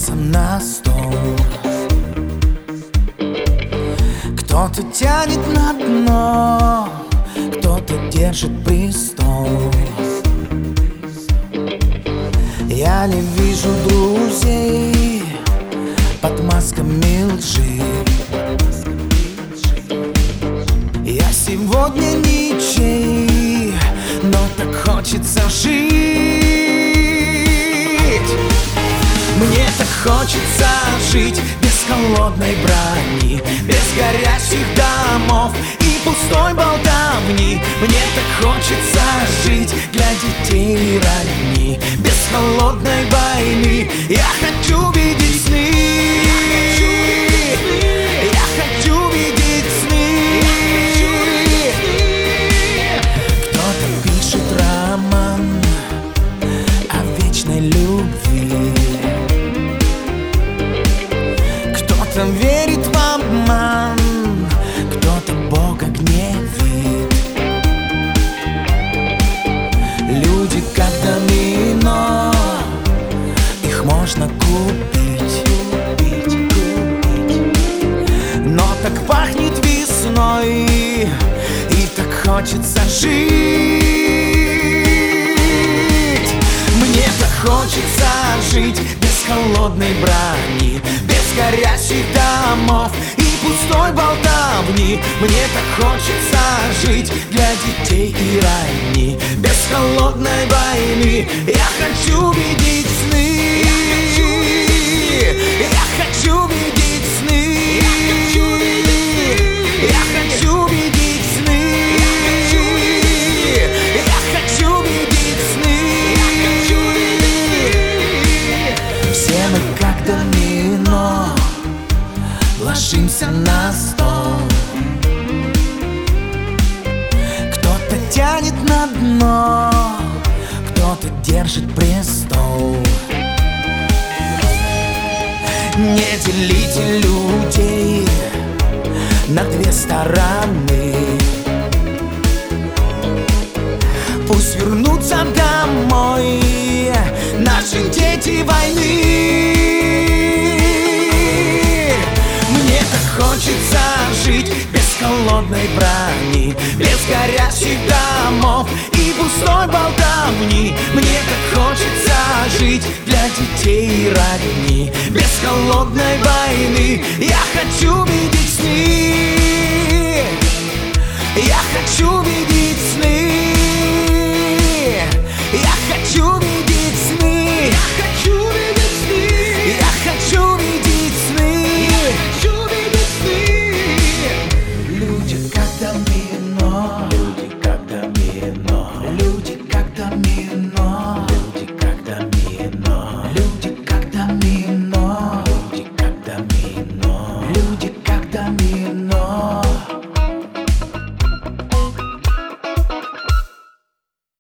ложится на стол. Кто-то тянет на дно, кто-то держит престол. Я не вижу друзей под масками лжи. Я сегодня ничей, но так хочется жить. Мне так хочется жить без холодной брони, без горящих домов и пустой болтовни. Мне так хочется жить для детей и родни, без холодной войны. Я хочу видеть сны, я хочу видеть сны. Кто-то пишет роман о вечной любви, кто-то верит в обман, кто-то Бога гневит. Люди как домино, их можно купить. Но так пахнет весной, и так хочется жить. Мне так хочется жить без холодной брони, без горящих домов и пустой болтовни. Мне так хочется жить для детей и родни, без холодной войны. Я хочу видеть сны, я хочу видеть сны, я хочу видеть сны, я хочу видеть сны. Все мы как домино ложимся на стол. Кто-то тянет на дно, кто-то держит престол. Не делите людей на две стороны. Пусть вернутся домой наши дети войны. Мне так хочется жить без холодной брони, без горящих домов и пустой болтовни. Мне так хочется жить для детей и родни, без холодной войны. Я хочу видеть сны, я хочу видеть сны.